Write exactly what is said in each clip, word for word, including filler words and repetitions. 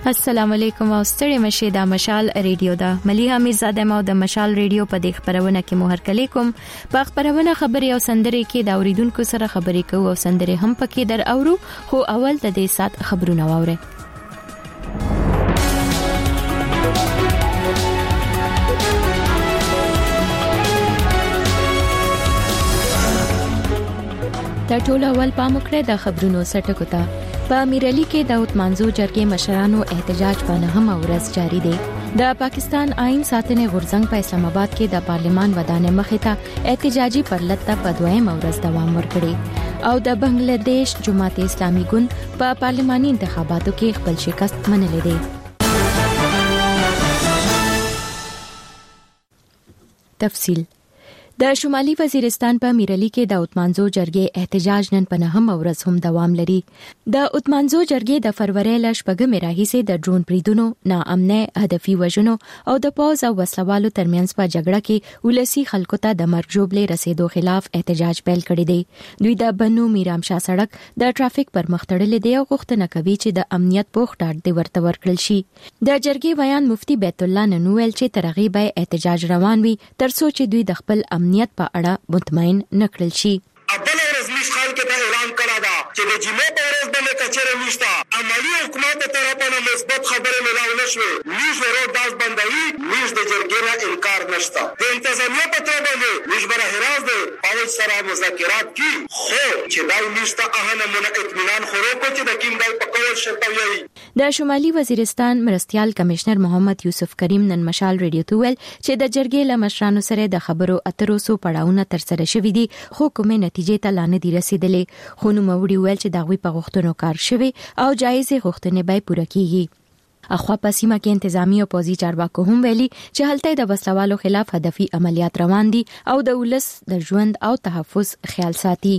السلام علیکم او ستړي مشه د مشال ریډیو دا مليحه میرزاده مو د مشال ریډیو په دې خبرونه کې مو هرکلی کوم په خبرونه خبري او سندري کې د اوریدونکو سره خبري کوو او سندري هم پکې در اورو خو اول د دې سات خبرونه واوري. د ټولو اول پاموکړه د خبرونو سټکو ته په امیرعلی کې د اتمانزو جرګې مشرانو احتجاج په نهمه ورځ جاری دی. د پاکستان آئین ساتنې غورځنګ په اسلام آباد کې د پارلیمان ودانې مخې ته احتجاجي پرلط ته په دویمه ورځ دوام ورکړي او د بنگلاديش جماعت اسلامي ګوند په پارلماني انتخاباتو کې خپل شکست منلې دی. تفصیل د شمالي وزیرستان په امیرعلی کې د اتمانزو جرګې احتجاج نن په نهمه ورځ هم دوام لري. د اتمانزو جرګې د فروری ل شپږمې راهیسې د ډرون بریدونو، ناامنۍ، هدفي وژنو او د پوز او وسلوالو ترمنځ په جګړه کې ولسی خلکو ته د مرګ ژوبلې رسیدو خلاف احتجاج پیل کړی دی. دوی د بنو میرامشاه سړک د ټرافیک پر مخ تړلې دی او غوښتنه کوي چې د امنیت پوښ ډاډ دی ورته ورکړل شي. د جرګې ویان مفتي بیت الله ننویل چې ترغیب احتجاج روان وي ترڅو چې دوی د خپل امنیت په اړه مطمئن نکړل شي. اول ورځ مش خلک ته اعلان کړه دا چې د جمعې په ورځ باندې کچره نشته. عملی حکومت ته طرفه مثبت خبره ملاو نشوي. مش ورو داس بندوي، مش د جرګې نه انکار نشته. د انتظامیه په توګه باندې مش بره هراز دی پاول سره مذاکرات کی خو چې دا نشته اهنه مون اطمینان خورو کو چې د کیم دای په کول شرطوي. د شمالي وزیرستان مرستيال کمشنر محمد یوسف کریم نن مشال ریډیو ته ویل چې د جرګې له مشرانو سره د خبرو اترو سو پړاوونه تر سره شوې دي خو کومه نتیجې ته لاندې دي رسیدلې. خو نو موړي ویل چې دا غوي په غوښتنو کار شوی او جایزه غوښتنې به پوره کیږي. اخوا په سیمه کې انتظامی او پوزي چارواکو هم ویلي چې هلته د وسلوالو خلاف هدفي عملیات روان دي او د ولس د ژوند او تحفظ خیال ساتي.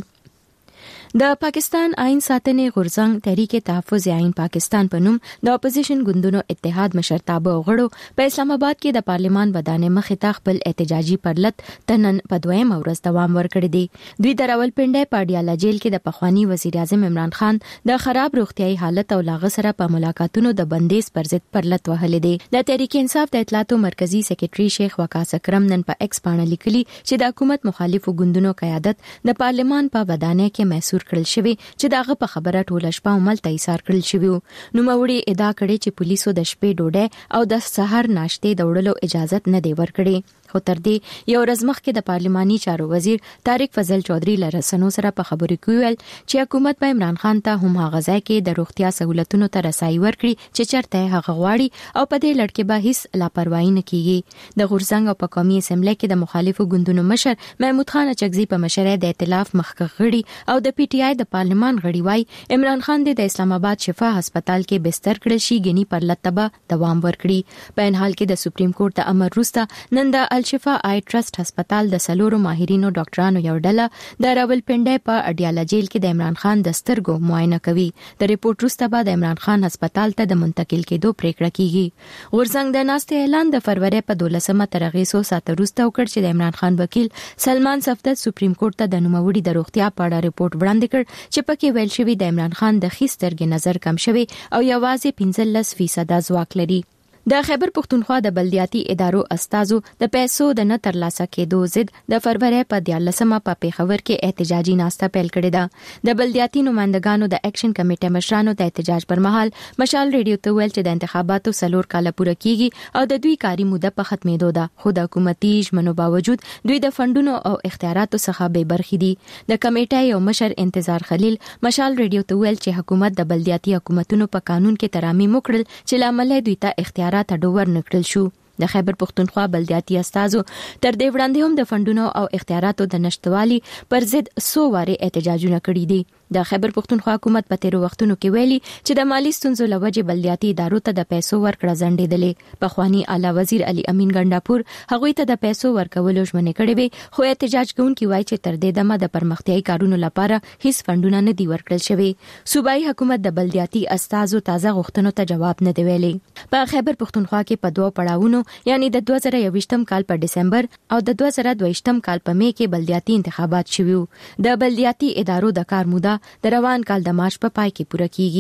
د پاکستان آئین ساتنې غورځنګ تحریک تحفظ آئین پاکستان په نوم د اپوزیشن ګوندونو اتحاد مشرتابه غړو په اسلام آباد کې د پارلیمان ودانې مخې ته خپل احتجاجي پرلط تنن په دویمه ورځ دوام ورکړی دی. دوی د راولپنډۍ په اډیاله جیل کې د پخوانی وزیر اعظم عمران خان د خراب روغتيایي حالت او لاغه سره په ملاقاتونو د بندیز پر ضد پرلط وهلې دي. د تحریک انصاف د اطلاعاتو مرکزی سیکریټري شیخ وقاص اکرم نن په ایکس باندې لیکلي چې د حکومت مخالفو ګوندونو قیادت د پارلیمان په ودانۍ کې محصور کړل شوی چې داغه په خبره ټوله شپه عمل ته ایثار کړل شوی. نو موړي ادعا کړي چې پولیسو د شپې ډوډۍ او د سحر ناشته د وړلو اجازه نه دی ورکړي. خو تر دې یو ورځ مخکې د پارلماني چارو وزیر طارق فضل چودھری لرسنو سره په خبرو کې ویل چې حکومت په عمران خان ته هم هغه ځای کې د روغتیا سہولتونو ته رسایي ورکړي چې چرته هغه غواړي او په دې لړ کې به هیڅ لاپروايي نه کیږي. د غورځنګ په قومي اسمبلی کې د مخالفو ګوندونو مشر محمود خان اچکزي په مشره د ائتلاف مخکښ غړي او د پی ټی آی د پارلمان غړي وای عمران خان د اسلام آباد شفا هسپتال کې بستر کړل شي غني پر لتبه دوام ورکړي. په ان حال کې د سپریم کورټ د امر وروسته نن د الشفا آی ټرست هسپتال د سلورو ماهرینو ډاکټرانو یو ډله د راولپنډۍ په اډیاله جیل کې د عمران خان د سترګو معاینه کوي. د ریپورت وروسته به د عمران خان هسپتال ته د منتقل کېدو پریکړه کیږي. غورځنګ د ناستې اعلان د فروری په دولسمه ترغې سو سات وروسته وکړ چې د عمران خان وکیل سلمان صفدر سپریم کورټ ته د نوموړي د روغتیا په اړه ریپورت وړاندې کړ چې پکې ویل شوی د عمران خان د خېسترګې نظر کم شوی او یوازې پنځلس فیصد ځواک لري. د خیبر پښتونخوا د بلدیاتي ادارو استازو د پیسو د نه ترلاسه کېدو ضد د فروری په دیارلسمه په پیښور کې احتجاجي ناسته پیل کړې ده. د بلدیاتي نمائندګانو د اکشن کمیټې مشرانو د احتجاج پر مهال مشال ریډیو ته ویل چې د انتخاباتو سلور کاله پوره کیږي او د دوی کاري موده په ختمېدو ده خو د حکومتي ژمنو باوجود دوی د فندونو او اختیاراتو څخه بې برخې دي. د کمیټې یو مشر انتظار خلیل مشال ریډیو ته ویل چې حکومت د بلدیاتي حکومتونو په قانون کې ترامیم وکړل چې لامل دوی ته اختیارات ډور نکړل شو. د خیبر پښتونخوا بلدیاتي استازو تر دې وړاندې هم د فندونو او اختیاراتو د نشټوالي پر ضد سو واره احتجاجونه کړي دي. د خیبر پښتونخوا حکومت په تیرو وختونو کې ویلي چې د مالی ستونزو لوجه بلدیاتي ادارو ته د پیسو ورکړه ځنډېدلې. پخوانی اعلی وزیر علي امین ګنڈاپور هغوی ته د پیسو ورکولو ژمنې کړې وې خو احتجاج کوونکي وایي چې تر دې دمه د پرمختیايي کارونو لپاره هیڅ فندونه نه دي ورکړل شوي. صوبایي حکومت د بلدیاتي استازو تازه غوښتنو ته جواب نه دی ویلي. په خیبر پښتونخوا کې په دوه پړاوونو یعنی د دوه زره یوویشتم کال په دسمبر او د دوه زره دوهویشتم کال په می کې بلدیاتي انتخابات شوي. د بلدیاتي ادارو د کار موده د روان کال د مارچ په پای کې پوره کیږي.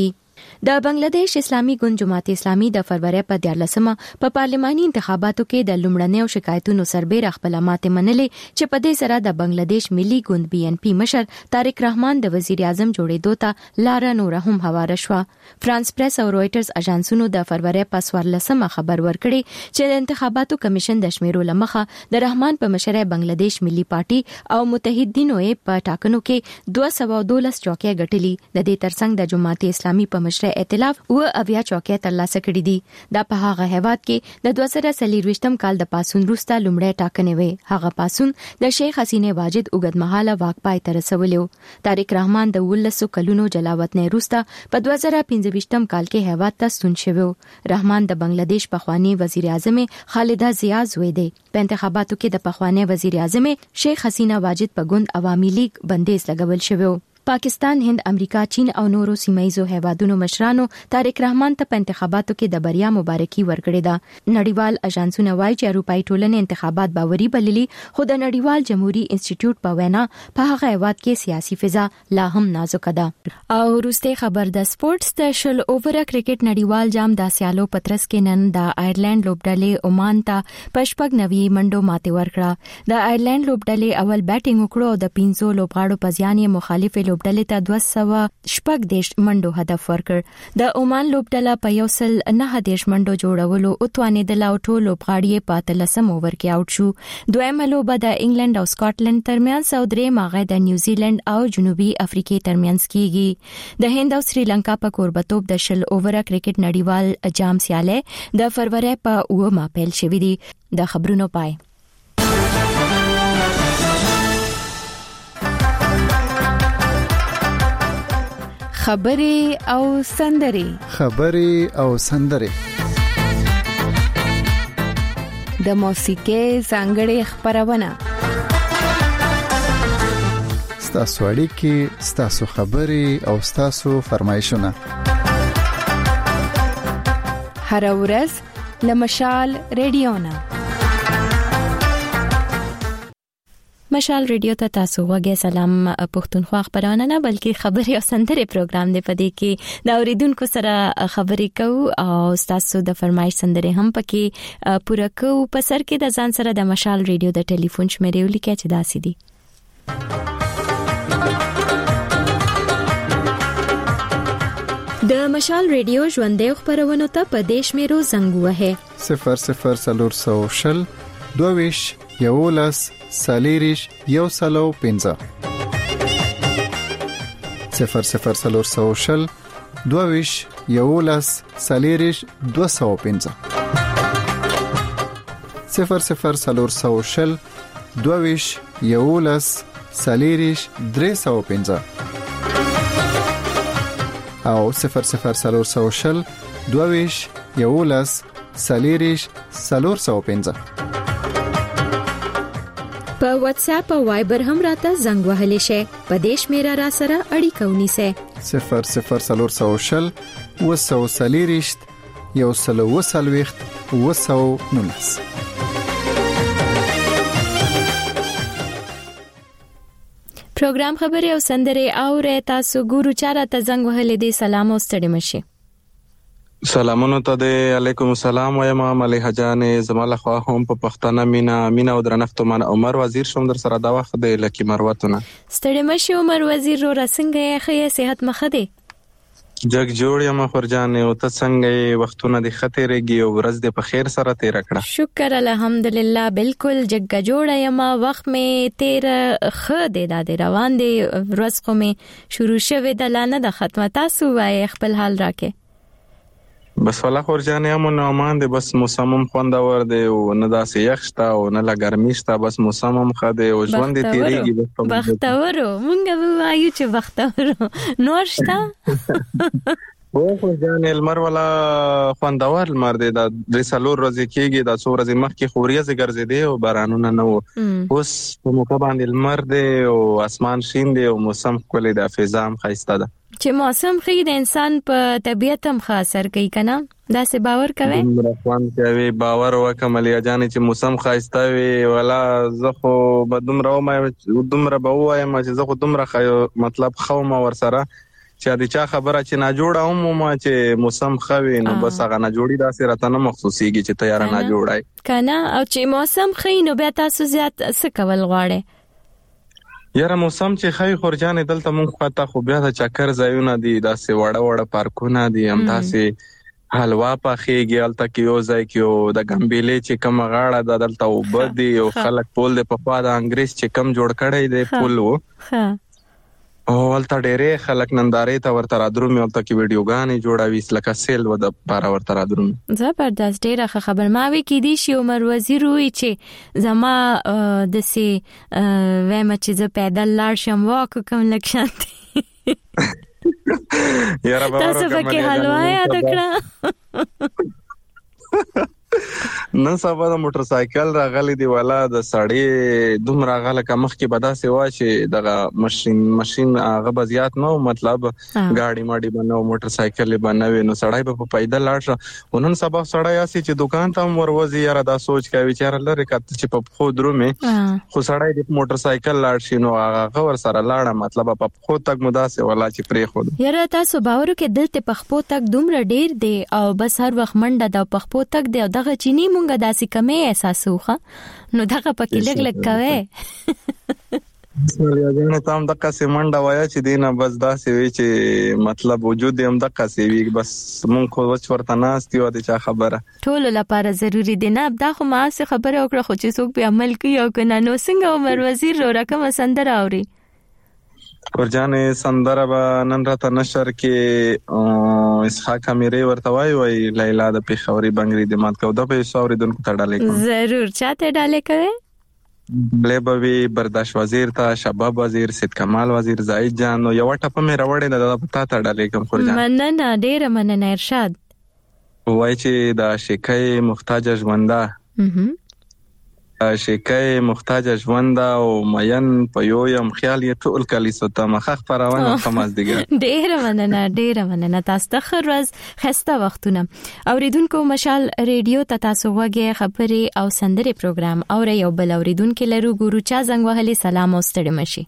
د بنگلاديش اسلامي ګوند جماعت اسلامي د فروری په دیارلسمه په پارلماني انتخاباتو کې د لومړنیو شکایتونو سربېره خپل ماته منلې چې په دې سره د بنگلاديش ملي ګوند بي ان پي مشر طارق رحمان د وزیر اعظم جوړېدو ته لار نور هم هواره شو. فرانس پریس او رويټرز اژانسونو د فروری په څوارلسمه خبر ورکړي چې د انتخاباتو کمیشن د شمیرو لمخه د رحمان په مشرۍ بنگلاديش ملي پارټي او متحدینو یې په ټاکنو کې دوه سوه دولس چوکۍ ګټلي. د دې ترڅنګ د جماعت اسلامي په مشرۍ ائتلاف او اویا چوکۍ ترلاسه کړې دي. دا په هغه هیواد کې د دوه زره څلورویشتم کال د پاسون وروسته لومړی ټاکنې وې. هغه پاسون د شیخ حسینه واجد اوږدمهاله واک پای ته رسولی و. طارق رحمان د ولسو کلونو جلاوطنۍ وروسته په دوه زره پنځه کال کې هیواد ته ستون شوی و. رحمان د بنگلاديش پخوانی وزیر اعظم خالده ضیا زوی دی. په انتخاباتو کې د پخوانی وزیر اعظم شیخ حسینه واجد په ګوند عوامي لیگ بندیز لګول شوی و. پاکستان، هند، امریکا، چین او نورو سیمایزو هیوادونو مشرانو طارق رحمان ته په انتخاباتو کې د بریا مبارکي ورکړې ده. نړیوال اژانسونه وایي چې اروپאי ټولنې انتخابات باوري بللي، خو د نړیوال جمهوریت انسټیټیوټ په وینا په هغه هیواد کې سیاسي فضا لا هم نازک ده. او وروستي خبر د سپورتس د شل اوور کرکټ نړیوال جام د سیالو پترس کې نن د آیرلند لوبډلې عمان ته پشپګ نوي منډو ماته ورکړه. د آیرلند لوبډلې اول بیټینګ وکړو او د پنځو لوبغاړو په ځان یې مخالف لوبډلې ته دوه سوه شپږ دیش منډو هدف ورکړ. د عمان لوبډله په یو سل نه دیش منډو جوړولو او توانېدل او ټول لوبغاړي په اتلسم اوور کې آوټ شو. دویمه لوبه د انګلند او سکاټلند ترمنځ او درېمه هغه د نیوزیلند او جنوبي افریقې ترمنځ کیږي. د هند او سریلانکا په کوربتوب د شل اوور کرکټ نړیوال جام سیاله د فروری په اومه پیل شوې دي. د خبرونو پای خبرې او سندرې خبرې او سندرې د موسیقۍ ځانګړې خبرونه ستاسو اړیکې، ستاسو خبرې او ستاسو فرمایشونه هر ورځ له مشال ریډیو نه. مشال ریډیو ته تاسو وګورئ. سلام پښتونخوا خبرونه نه بلکې خبري او سندري پروګرام دی. په دې کې د اوریدونکو سره خبرې کوو او تاسو د فرمایش سندري هم پکې پوره کوو. په سر کې د ځان سره د مشال ریډیو د ټلیفون شمیرې ولیکئ چې داسې دي: د مشال ریډیو ژوندې خبرونه ته په دیش میرو زنګ وهه صفر صفر سلور سو شل دوویش یولس سالیریش یو سلو پنځه صفر صفر سلور سو شل دوویش یولس سالیریش دو سو پنځه صفر صفر سلور سو شل دوویش یولس سالیریش درې سو پنځه او صفر صفر سلور سو شل دوویش یولس سالیریش سلور سو پنځه. په واتس اپ او وایبر هم راته زنګ وهلی شي. په دیش میرا را سره اړیکه ونیسه صفر صفر سلور سو شل وسو سالیریشت یو سلو وسلويخت وسو نونس. پروګرام خبري او سندري او تاسو ګورو چاره ته زنګ وهلی دي. سلام او ستړي مشي. سلامونه ته دی. علیکم السلام وایم مليحه جان. زماله خو هم په پښتنه مینا مینا او درنښت من عمر وزیر شوم در سره دا وخت دی لکه مروتونه. ستړي مشي عمر وزیر رو رسنګ یې صحت مخه دی. جګ جوړ یم خورجان او ته څنګه وختونه د خطرېږي او ورځ د په خیر سره تیر کړه؟ شکر الحمدلله بالکل جګ جوړ یم. وخت می تیر خ دی د روان دی. ورځ خو می شروع شوه د لانه د ختمه. تاسو وای خپل حال راکې؟ بس ولا خورجان یم نو امان دی. بس موسمم خوندور دی او نه داسې یخ شته او نه لا ګرمي شته. بس موسمم ښه دی او ژوند دې تیریږي. بختورو مونږ وایو چې بختورو نور شته. او خورجان المر ولا خوندور المر دی. دا درې څلور ورځې کېږي. دا څو ورځې مخکې خوريزه ګرځېدې او بارانونه نه وو. اوس په موقع باندې المر دی او اسمان شین دی او موسم ښکلی دی. فضا هم ښایسته ده. چې موسم خې د انسان په طبيعت هم خاص اثر کوي کنه. دا څه باور کوي؟ مرخوان کوي باور وکملیا جان چې موسم خاصه وي ولا زه خو بدوم راو ما دومره به وایم چې زه خو دومره خو مطلب خو ما ور سره چې د چا خبره چې نه جوړه هم ما چې موسم خوي نو بس هغه نه جوړي دا سره ته نه مخصوصيږي چې تیار نه جوړای کنه او چې موسم خي نو بیا تاسو زیات څه کول غواړي یاره موسم چې خي خورجان دلته مونږ پتا خو بیا د چکر ځایونه دي دا سه وړه وړه پارکونه دي هم تاسو حلوا پخېږي الته کې یو ځای کې د ګمبلې چې کوم غاړه د دلته وبدي او خلک پول د په خوا د انګريز چې کم جوړ کړی دی پول وو او الته ډېرې خلک نندارې ته ورته رادرومي الته کې ویډیوګانې جوړوي لکه سیل و د پاره ورته رادرومي زبردست ډېره خبر ما وی کې دي شي عمر وزیر وی چې زما د سي وایم چې زه پیدل لاړ شم واک کوم لکشانتي یاره بابا تاسو به کې حلوا یاد کړه نن سبا د موټر سایکل راغلي دی والا د سړی دوم راغله کمخ کې بدا سیوا چې دغه ماشين ماشين هغه بزیات نو مطلب گاډي ماډي بنو موټر سایکل بنوي نو سړی به په پیدل لاړ ونن سبا سړی اسي چې دکان ته وروزي یاره دا سوچ کوي چې یاره لره کته چې په خو درومي خو سړی د موټر سایکل لاړ شي نو هغه ور سره لاړه مطلب په خو تک مداسه ولا چې پرې خو یاره تاسو باور کې دلته په خپو تک دومره ډیر دی او بس هر وخت منډه د په خپو تک دی دغه چینی مونږه داسې کمې احساسوخه نو دغه پکې لګ لګ کوي سړی اجازه تام دغه سیمنډه وایا چې دینه بس داسې وی چې مطلب وجود هم دغه سی وی بس مونږ خو وڅ ورته ناستي و د چا خبره ټول لپاره ضروری دی نه دا خو ما څه خبره وکړه خو چې څوک به عمل کوي او کنه نو څنګه عمر وزیر رو رقم سندره اوري ورجانې سندره به نن راته نشر کې اسحاق امیری ورته وای وای لیلا د پیښوري بنگړي د مات کو د په سوري دونکو ته ډالې کوم ضرور چاته ډالې کوي بلبوي برداشت وزیر ته شباب وزیر سید کمال وزیر زاید جان نو یو ټپه مې راوړې د پتا ته ډالې کوم خورجان مننه ډېر مننه ارشاد وای چې د شیکای محتاج ژوندہ شیکای محتاج ژوند او مین په یو یم خیال یې ټول کلی سوته مخخ پرونه خماس دیګه ډېر مننه ډېر مننه تاسو ته خروز خسته وختونه اوریدونکو مشال ریډیو ته تاسو وګه خبري او سندري پروګرام او یو بل اوریدونکو لرو ګورو چا زنګ وهلي سلام او ستړي مشي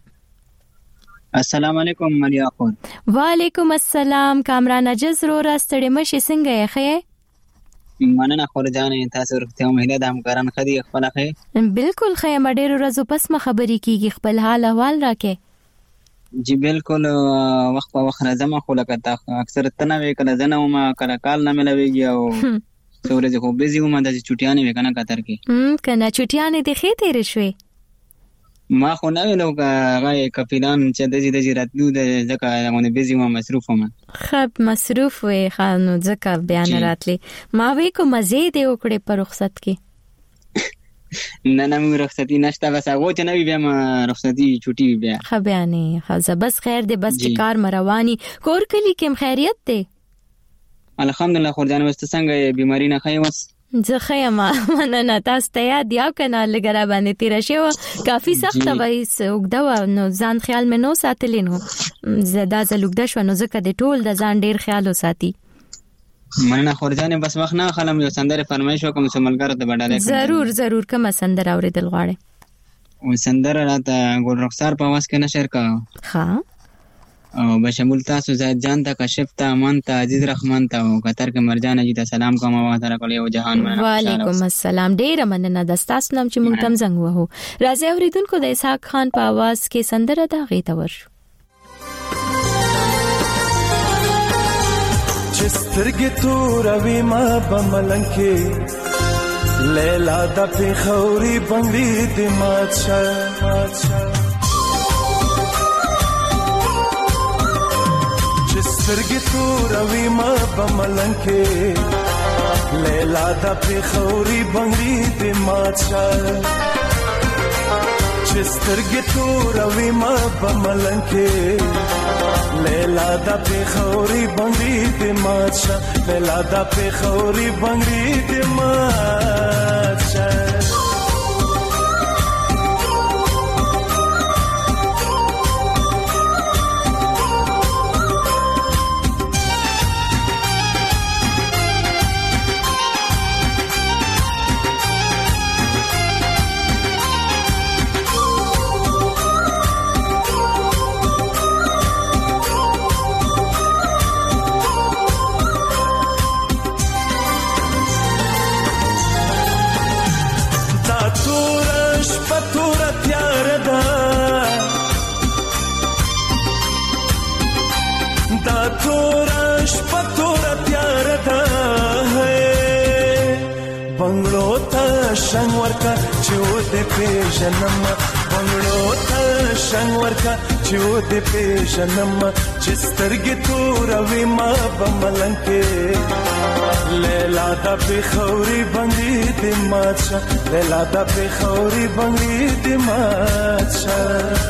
السلام علیکم ملیا خور وعلیکم السلام کامران اجز رو را ستړي مشي څنګه یې خې مننه خور جانې تاسو ورته مهله د همکاران خدي خپل خې بالکل خې مډېر ورځو پس ما خبرې کیږي خپل حال احوال راکې جی بالکل وخت په وخت راځم خو لکه تا اکثر تنوي کله زنه ما کله کال نه ملويږي او څورې خو بيزي ومه د چټیانې وکنه قطر کې هم کنه چټیانې د خې تیر شوي ما خو نه ویلو هغه کپیلان چې د دې د راتلو د ځکه غو بيزي و مصروف ومه خب مصروف وي خانو ځکه بیان راتلی ما وی کو مزه دی وکړې په رخصت کې نه نه مې رخصتي نشته بس هغه چې نه بیا ما رخصتي چټي بیا خ بیانې خزه بس خیر دی بس چې کار مرواني کور کلی کې خیریت دی الحمدلله خورجان واست څنګه بیماری نه خای وس زه خیمه مننه تاسو ته یاد یو کنه لګره باندې تیر شو کافي سخت وای وګدا نو ځان خیال مې نو ساتلین هو زدا زلوګدا شو نو زکه د ټول د ځان ډیر خیال وساتي مننه خورجان بس وخت نه خلم یو سندره فرمایش وکم سملګر ته بډاله ضرور ضرور کوم سندره اوریدل غواړي و سندره راته ګل رخسار په واس کې نشر کا ها او بشمول تاسو زید جان ته کشف ته امان ته عزیز رحمان ته او قطر کې مرجان جی ته سلام کوم او سره کولې او جهان مننه وعلیکم السلام ډیر مننه د تاسو نام چې مونږ تم زنګ وو راځي اوریدونکو د اسحاق خان په आवाज کې سندره دا غیته ورشو چسترګې تور وی ما بملنګ کې لیلا د پیښوري بنگړي د ماتشه سرګي تور وی ما بملنګ کې لیلا د پیښوري بنگړي د ماتشه چې سرګي تور وی ما بملنګ کې لیلا د پیښوري بنگړي د ماتشه لیلا د پیښوري بنگړي د ماتشه ورکا چې و دې پیژنم بنګړو ته شنګ ورکا چې و دې پیژنم چې سترګې توروي ما په ملنګ کې لیلا دا پېښوري بنګړي دې مات شه لیلا دا پېښوري بنګړي دې مات شه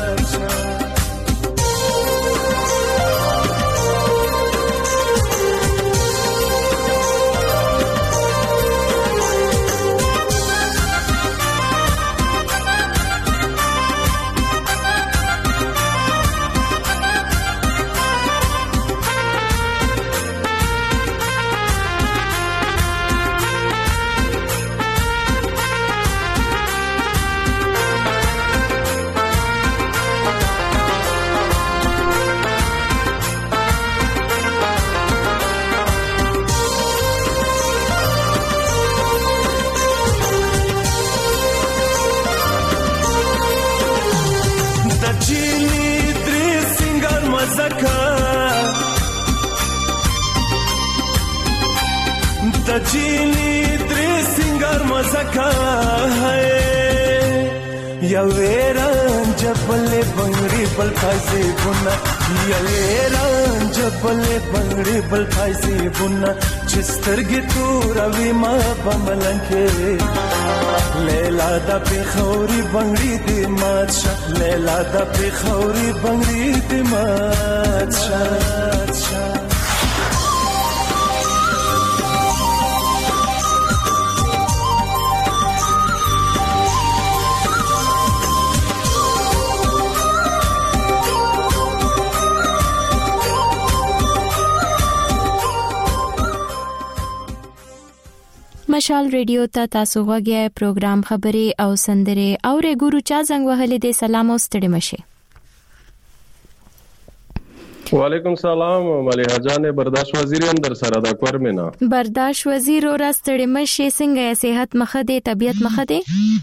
جینی درې سنگار مزکا ہے یا ویران جبلے بنگڑی بل پھائسی بنا یا ویران جبلے بنگڑی بل پھائسی بنا چسترگی تو روی ما بملنکے لیلا دا پیخوری بنگڑی دی ماتشا لیلا دا پیخوری بنگڑی دی ماتشا مشال ریډیو ته تاسو غوږی پروګرام خبري او سندره او ګورو چا زنګ وهلې دې سلام او ستړي مشه. وعلیکم سلام مليحه جان برداشت وزیر اندر سره دا کورمینا برداشت وزیر او راستړي مشه څنګه صحت مخه دې طبيعت مخه دې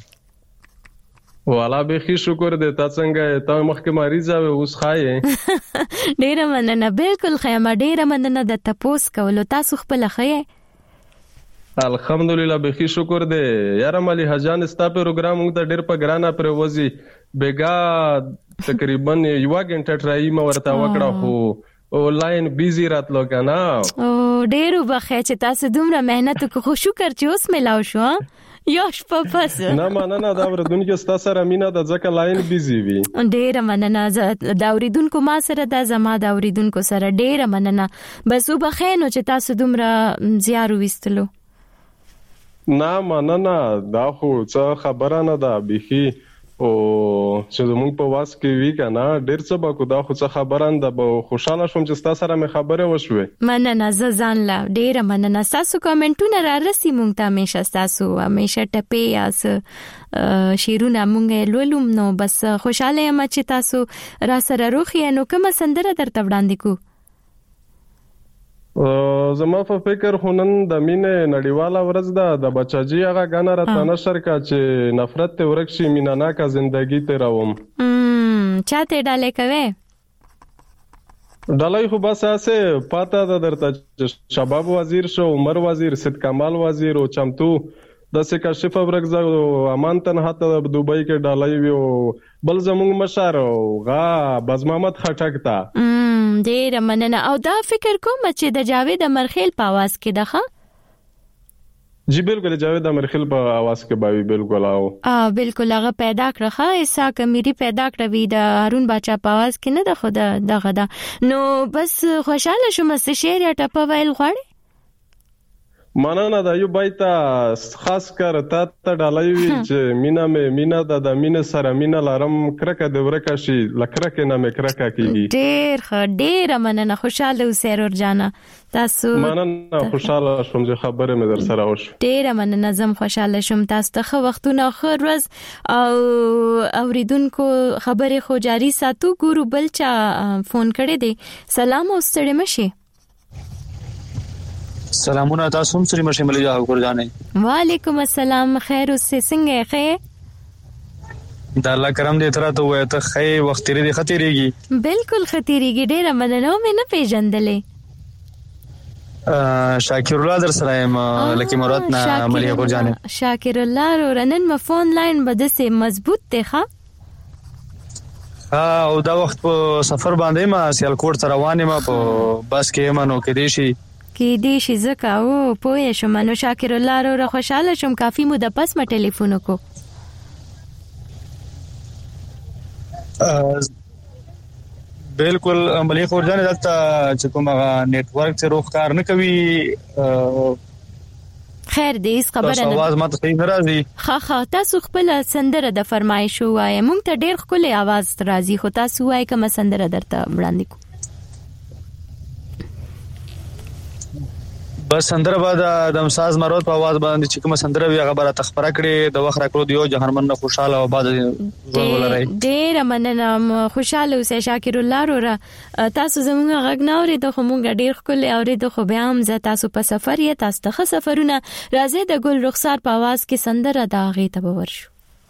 والا به خي شکر دې تا څنګه ته مخکې مریض او اوس خایې ډېر مننه بالکل خیمه ډېر مننه د تپوس کولو تاسو خپل خایې الحمدلله به خي شکر دې یاره مليحه جان ستا پروګرام موږ ته ډېر په ګرانه پروازي بیګا تقریبا یو غنټه ټرای ما ورته وکړه خو آنلاین بیزی راتلو کنه او ډېر وبخې چې تاسو دومره مهنت وکړو شکر چې اوس ملاو شو یوش په پس نه مننه دا وردونکو ستا سره مینا د ځکه لاین بیزی وی ډېر مننه دا اوریدونکو ما سره د زما د اوریدونکو سره ډېر مننه بس وبخې نو چې تاسو دومره زیارو وستلو نه مننه دا خو څه خبره نه ده بيخي او چې موږ په واس کې وی کنه ډېر څه به کو دا خو څه خبره نه ده خوشاله شوم چې تاسو سره مې خبره وشوي مننه ززان لا ډېر مننه تاسو کومنټونه را رسي مونږ ته همیشه تاسو همیشه ټپې یاس شیرونه مونږ لولم نو بس خوشاله یم چې تاسو را سره روخي نو کوم سندره درته وړاندې کو زما په فکر هنن د مینه نړیواله ورځ ده د بچاجي هغه غانا راته نشر کا چې نفرت ته ورکشي مینا نا کا ژوندۍ ته راوم م چاته ډالې کوي ډالای خو بس اسه پاتا د درته شباب وزیر شو عمر وزیر سید کمال وزیر او چمتو د سکاشف ورګزا امان تنها ته دوبۍ کې ډالای ویو بل زموږ مشر غا باز محمد خټک تا ډېر مننه او دا فکر کوم چې د جاوید امرخیل په आवाज کې ده جی بالکل جاوید امرخیل په आवाज کې باوی بالکل او ا بالکل هغه پیدا کړه ایسا کمیری پیدا کړی د هارون بچا په आवाज کې نه ده خدا دغه دا نو بس خوشاله شوم چې شعر یا ټپ ویل غواړي مننه دا یو بایتا خاص کر تا ته ډالای وی چې مینا مې مینا د مینا سره مینا لارم کرکه د ورکه شي لکرکه نه مې کرکه کیږي ډېر ښه ډېر مننه خوشاله اوسې ور جانا تاسو مننه خوشاله شوم چې خبره مې در سره وشو ډېر مننه زم خوشاله شوم تاسو ته خو وختونه خو ورځ او اوریدونکو خبره خو جاری ساتو ګورو بلچا فون کړي دي سلام او ستړي مشي سلامونه تاسو هم سری مشه ملي جواب ګرځانه وعلیکم السلام خیر اوسې څنګه ښه دا الله کرم دې تر ته وای ته خې وخت لري خطرېږي بالکل خطرېږي ډېر مننه مې نه پیژندلې شاکر الله در سره یم لکه مراد نه عملی خور جانه شاکر الله رو رنن ما فون لاین بده سه مضبوط ته ها او دا وخت په سفر باندې ما سیالکوټ ته روانې ما په بس کې منو کې دی شي کې دی شي زکه او پوه شم نو شاکر الله رو خوشاله شم کافی مو د پس ما ټلیفون کو بالکل عملی خور جانه دلته چې کومه نت ورک څخه روخ کار نه کوي خیر دې اس خبره نه आवाज ماته صحیح نه راځي ها ها تاسو خپل سندره د فرمایش وای مونږ ته ډېر خپل आवाज راځي خو تاسو وای کوم سندره درته وړاندې کو بس سندره بعد د مساز مراد په आवाज باندې چې کوم سندره وی خبره تخبره کړي د وخت راکړو دیو جهرمن نه خوشاله او بعد زور ولري ډېر مننه خوشاله اوسه شاکر الله رو تاسو زموږ غږ نه اوري د کومه ډېر خپل اوري د خو بیا هم ز تاسو په سفر یې تاسو ته سفرونه راځي د ګل رخسار په आवाज کې سندره دا غي ته ورشو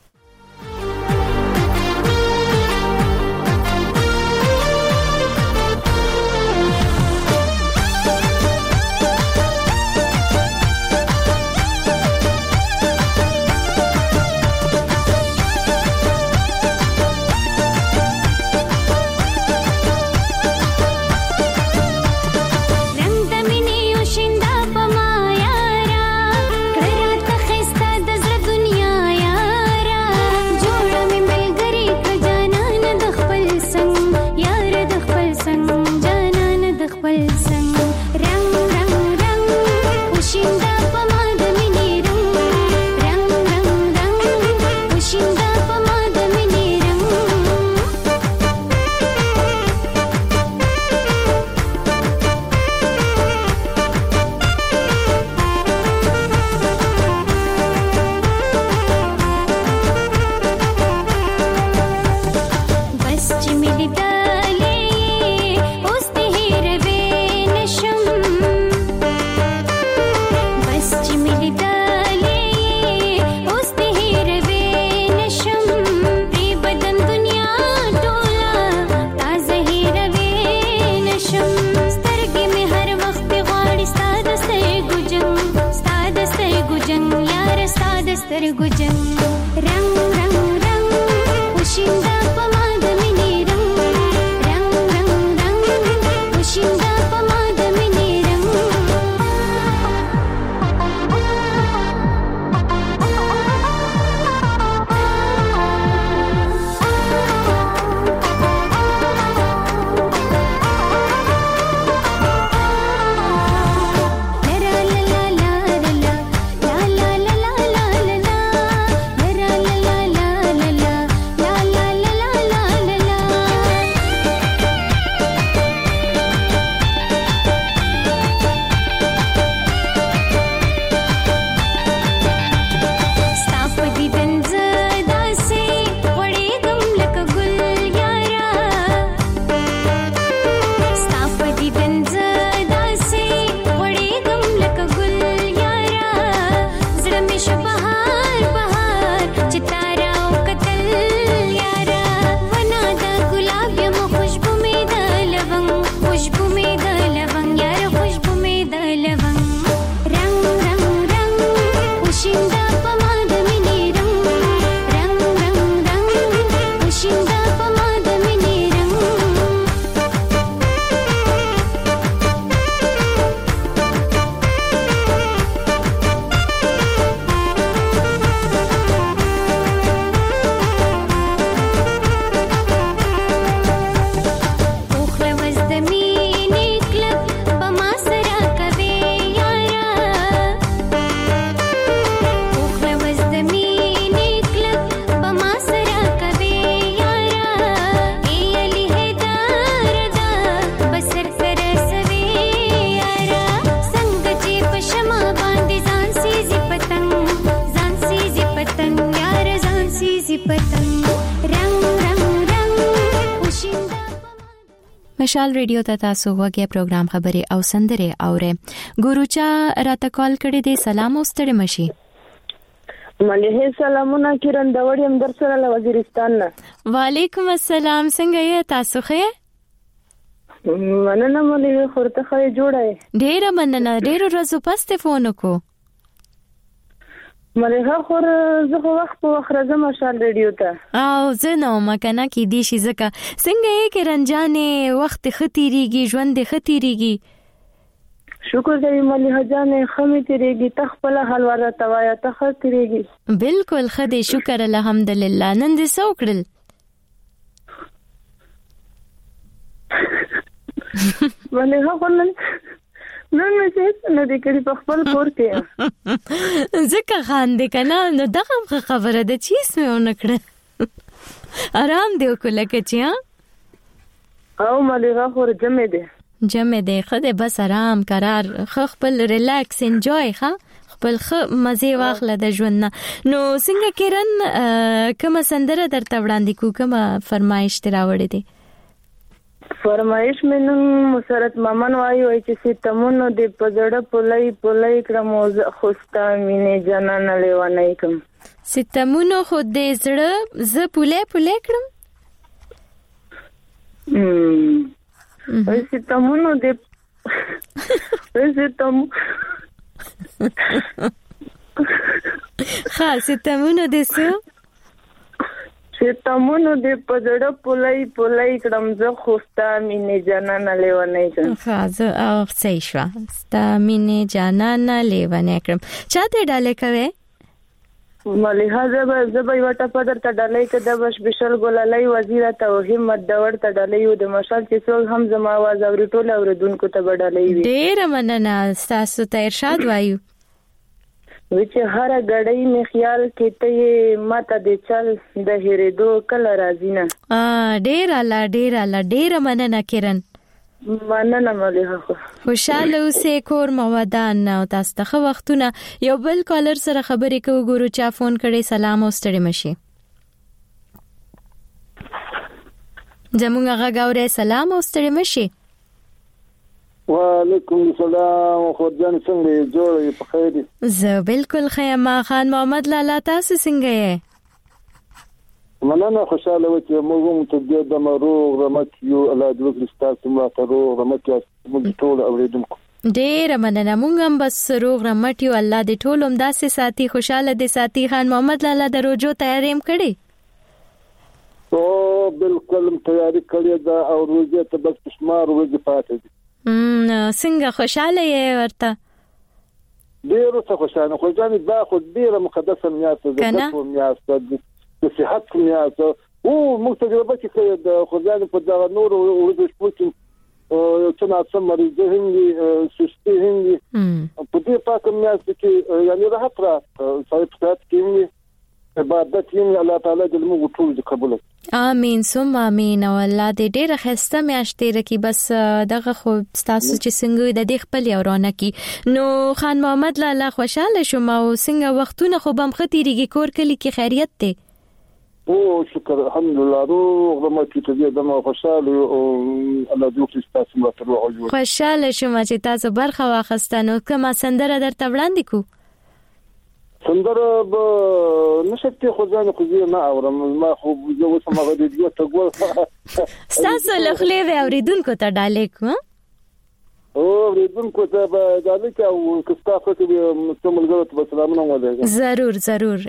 مشال ریډیو ته تاسو وګورئ پروګرام خبري او سندره اوره ګوروچا راته کال کړی دی سلام او ستړي مشي مليحه سلامونه کیرن دا وړم در سره له وزیرستان نه وعلیکم السلام څنګه یې تاسو ښه مننه ملي خورته خې جوړه ډیره مننه ډیره ورځو پس ته فون وکړو ملي خور زه خو وخت په وخت راځم مشال ریډیو ته او زه نو مکنه کې دی شي زکه څنګه یې کې رنجانې وخت ختیریږي ژوند ختیریږي شکر دې ملي هجانې خمي تیریږي تخپل حال ورته وایا ته ختیریږي بالکل خدای شکر الحمدلله نن دې سو کړل ملي خور نن نن مې څه نه دې کړی په خپل کور کې ځکه خاندې کنه نو دغه خبره ده چې څه ونه کړه آرام دی وکړه کچیا او ملي خور جمع دی جمع دی خدای بس آرام قرار خپل ریلیکس انجوای ښه خپل خ مزه واخله د ژوند نه نو څنګه کېرن کومه سندره درته وړاندې کو کومه فرمایش ترا وړې دي فرمایش مې نن مسرت مامن وایي چې ستمونو دې پزړه پلای پلای کړم خوستا مینه جنان لیوانای کوم ستمونو خو دې زړه ز پلای پلای کړم ام ستمونو دې ستم خا ستمونو دې سو ستمونو دې پزړه پلای پلای کړم زه خوستا مینه جانان لیوانای کړم خا زه او صحیح شو ستا مینه جانان لیوانای کړم چاته ډاله کوي مليحه زبا زبا وټه پدر ته ډالۍ کده بش بشل ګلالای وزیر ته همت دور ته ډالۍ د مشال چې څو هم زما आवाज اوري ټول اوردونکو ته ډالۍ وي ډیر مننه تاسو ته ارشاد وایو وچه هر غړی می خیال کې ته ماته د چل د هریدو کله راځي نه ا ډیر الا ډیر الا ډیر مننه کیرن مننه مليحه خوشاله اوسې کور مودان او تاسو ته وختونه یو بل کالر سره خبرې کوو ګورو چا فون کړي سلام او ستړي مشي زمونږ هغه غوړې سلام او ستړي مشي وعلیکم السلام خورجان څنګه جوړې په خیر زه بالکل خیمه خان محمد لالا تاسو څنګه یې مننه خوشاله و چې موږ هم ته د مروغ رمت یو الله دې وکړي تاسو ما ته روغ رمت موږ ټول اوریدونکو ډېر مننه موږ هم بس روغ رمت یو الله دې ټول هم داسې ساتي خوشاله دې ساتي خان محمد لالا د روزو تیاری هم کړی او بالکل تیاری کړی دا او روزه ته بس شمار ورځې پاتې دي ام څنګه خوشاله یې ورته ډېر څه خوشاله خو ځان دا خو ډېر مقدسه میاسته ده په میاسته د صحت میاسته او موږ تجربه کې د خدای په دغه نور ورځ شپږ څو ناڅه مریض هندي سستي هندي په دې پاک میاسته کې یعنی راحت را سړی په کې عبادت یې الله تعالی دې موږ ټول قبول امين ثم امين او الله دې ډېر خسته میاشتې رکی بس دغه خو تاسو چې څنګه د دې خپل یورونه کی نو خان محمد لالا خوشاله شوم او څنګه وختونه خو بم ختیریږي کور کلی کې خیریت ته او شکر الحمدلله روغ ما کې ته دې دمه خوشاله او الله دې وکړي تاسو ماته روغ خوشاله شوم چې تاسو برخه واخستنو کومه سندره درته وړاندې کو سندره به نشته خو ځان خو نه اورم ما خو زه اوس ما غوډي دیو ته ګور تاسو لخلې و اوریدونکو ته ډالې کو او اوریدونکو ته به ډالې او کستافه کې مستمل غوړ ته سلامونه ولې ضرور ضرور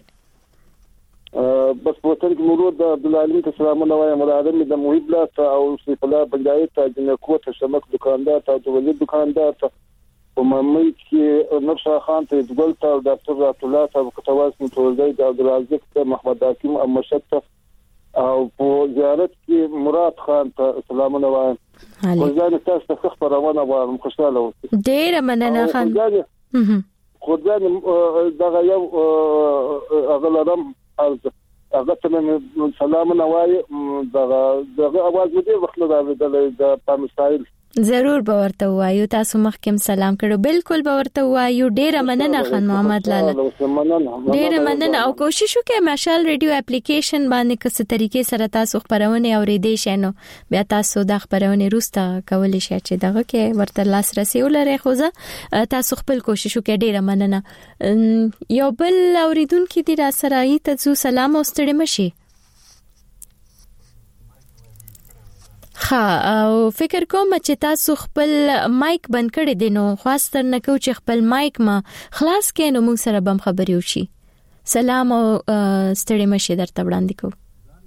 بس په وطن کې مرود د عبدالعلیم ته سلامونه وایم مرادم د محب لا او سیف الله بنجای ته د کوټه شمک دکاندار ته د ولید دکاندار ته په مامي کې نرشا خان ته د ګل ته ډاکټر رات الله ته کتواس متولدی د عبدالعزیز ته محمد حکیم امشت او په زیارت کې مراد خان ته سلامونه وایم ولې تاسو ته خبرونه وایم خوشاله اوسئ ډیر مننه خان خو ځان دغه یو اغلرم از هغه ته سلام نه وای دغه دغه आवाज دې وخت راوړل د پامسایل ضرور به ورته وایو تاسو مخکې سلام کړو بالکل به ورته وایو ډیره مننه خان محمد لالا ډیره مننه او کوشش وکړئ مشال ریډیو اپلیکیشن باندې کس طریقې سره تاسو خبرونه اوریدئ شنو بیا تاسو د خبرونه روسته کولای شئ چې دغه کې ورته لاس رسیول لري خو تاسو خپل کوشش وکړئ ډیره مننه یو بل اوریدونکو دې را سره ای ته سلام او ستړي مشي ها او فکر کوم چې تاسو خپل مایک بند کړی دی، نو خواستر نه کو چې خپل مایک ما خلاص کړئ نو موږ سره بم خبرې وشي. سلام او ستړي مشه درته وړاندې کوم.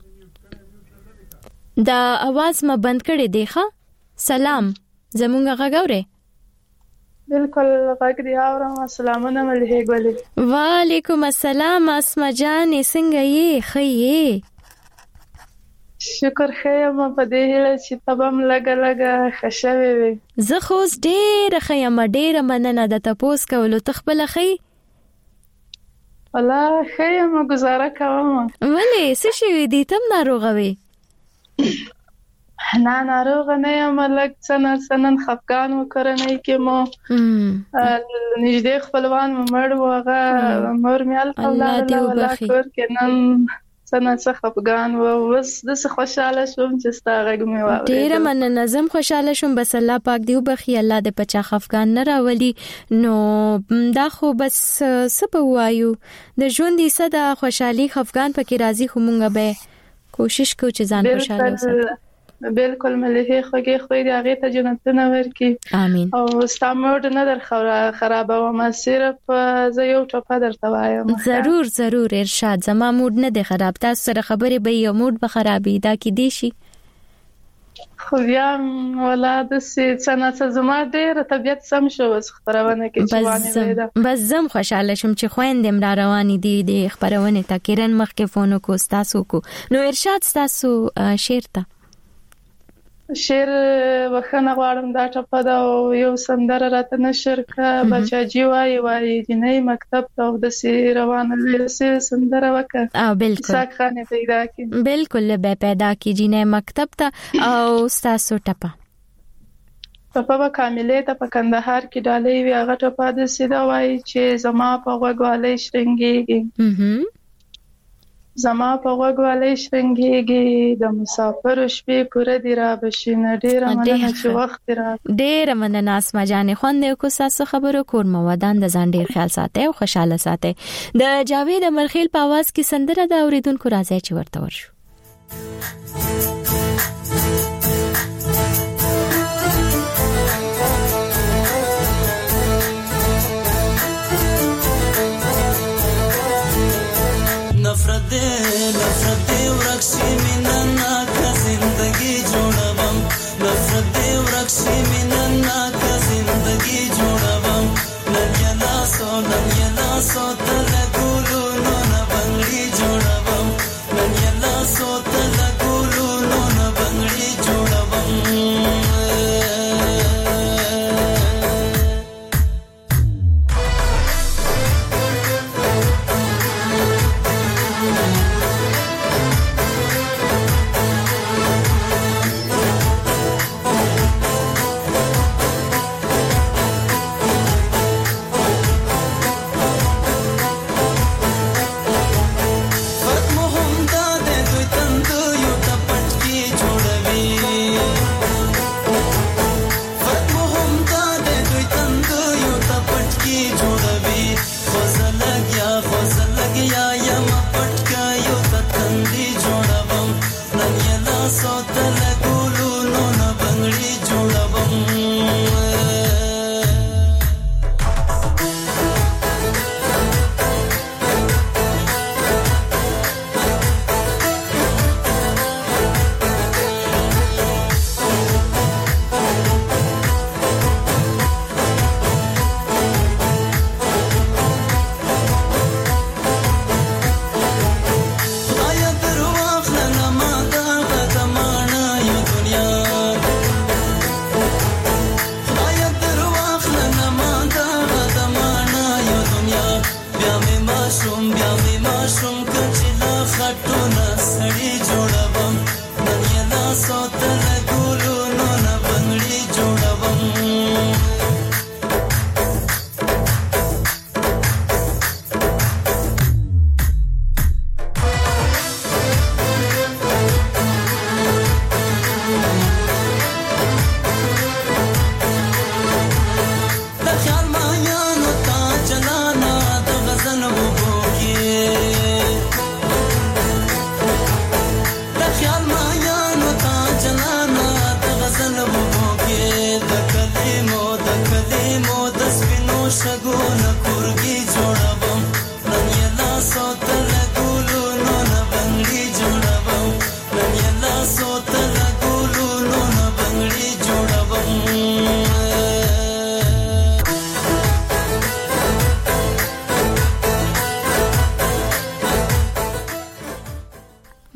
دا आवाज ما بند کړی دی. ښه سلام زمونږ غاګوره. بالکل غاګ دی اورم. السلام علیکم. وعلیکم السلام اسما جان څنګه یې؟ ښه یې؟ شکر خیر ما په دې هیله چې تبم لګا لګا خښوي وي. زه خو ډېر خیر ما ډېر مننه د تاسو کولو تخبل خی. والله خیر ما گزاره کوم. ولې څه شي دي تم ناروغه وي؟ نه ناروغه نه یم، لږ څنګه سنن خفقان وکړنې کې مو نږدې خپلوان مړ وغه مور مې الحمدلله ولا کور کې نن څنګه څه خفقان و وس د څه خوشاله شوم چې ستاره مې و. ډېر مننه زم خوشاله شوم. بس الله پاک دی وبخي، الله دې پچا خفقان نه راولي. نو دا خو بس سبا وایو د ژوند دې صدا خوشحالي خفقان پکې راځي، خو مونږ به کوشش کوو چې ځان خوشاله وساتو. بالکل ملهي خوږی خوې دی هغه ته جنتونه ورکي. امين. او ستامود نه در خراب او ما صرف زه یو ټپه درته وایم. ضرور ضرور ارشاد. زما موډ نه دی خراب، تاسو سره خبرې به یو موډ به خرابې دا کې دی شي. خو بیا ولادت سي څنګه زما ډېر طبيعت سم شو بس خبرونه کې چوانې وېدا. بس زم خوشاله شم چې خويندم را روانې دي د خبرونه تکرن مخکې فون کو تاسو کو. نو ارشاد تاسو شعر ته شعر وخنه غواړم دا ټپه دا یو سندره راته نشر کا بچا جی وای وای جنې مکتب ته د سی روانه لسه سندره وکړه. اه بالکل ساک خانه پیدا کی. بالکل به پیدا کی جنې مکتب ته او تاسو ټپه ټپه به کاملې ته په کندهار کې ډالې وی هغه ټپه د سیدا وای چې زما په غوږوالې شرنګيږي. هم زما په غوږوالې شرنګيږي د مسافر شپې پوره دی را بشین. ډېر مننه چې وخت را. ډېر مننه اسما جان خوند کو تاسو خبرو کور مودان د ځان ډېر خیال ساتي او خوشاله ساتي. د جاوید امرخیل په आवाज کې سندره دا اوریدونکو راځي چې ورته ورشو. नफरत दे नफरत दे वरक्षी मिनन्ना का जिंदगी जोड़वम. नफरत दे वरक्षी मिनन्ना का जिंदगी जोड़वम. नयना सो नयना सो तल गुलू नो न बंगड़ी जोड़वम. नयना सो तल गुलू नो न बंगड़ी जोड़वम.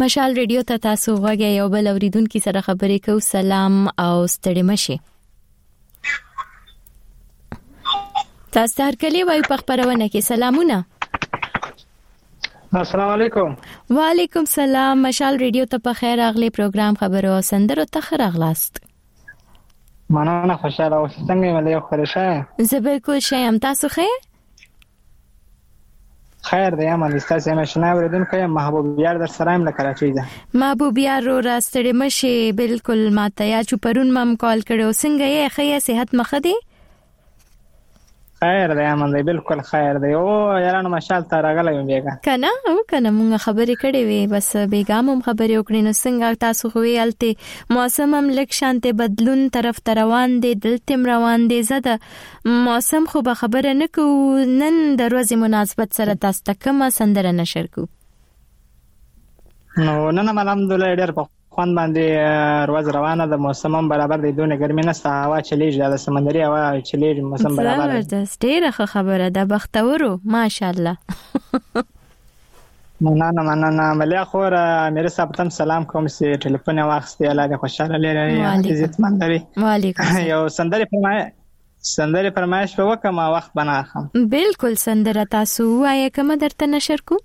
مشال ریډیو ته تاسو غوږی یو بل اوریدونکو سره خبرې کوو. سلام او ستړي مشه. تاسو هر کله وای په خبرونه کې سلامونه. السلام علیکم. وعلیکم سلام. مشال ریډیو ته په خیر اغلی پروګرام خبرو سندرو ته خیر اغلاست. مننه خوشاله اوسئ. څنګه مې له خوښه؟ زه بالکل شایم. تاسو ښه؟ خیر دی. ما لستاسه مشنه اوریدونکو یم. محبوب یار در سره ام له کراچۍ ده. محبوب یار رو راستړې مشه. بالکل ماته یا چې پرون مم کال کړو. څنګه یې؟ ښه صحت مخه دی؟ خیر دی. امن دی. بالکل خیر دی. او یارانو مشال ته راغلی یم بیګا. کنه او کنه مونږ خبرې کړې وې بس بیګا مم خبرې وکړې. نو څنګه تاسو خو یالته موسم هم لک شانته بدلون طرف ته روان دي. دلته روان دي. زده موسم خو به خبره نه کو. نن د ورځې مناسبت سره تاسو ته کومه سندره نشر کو؟ نو نن الحمدلله ډېر په خوان باندې روز روانه د موسم هم برابر دی. دونه ګرمي نشته. هوا چلیږي. د سمندري هوا چلیږي. موسم برابر دی. زبردست. ډېره خبره ده. بختورو ماشاءالله. مننه مننه. ملیا خور مېره صاحب تم سلام کوم. سي ټلیفون واخستې. الله دې خوشاله لري. عزت مند لري. وعلیکم. یو سندري فرمایي سندري فرمایش په وکه ما وخت بناخم. بالکل سندره تاسو وایي کوم درته نشر کو؟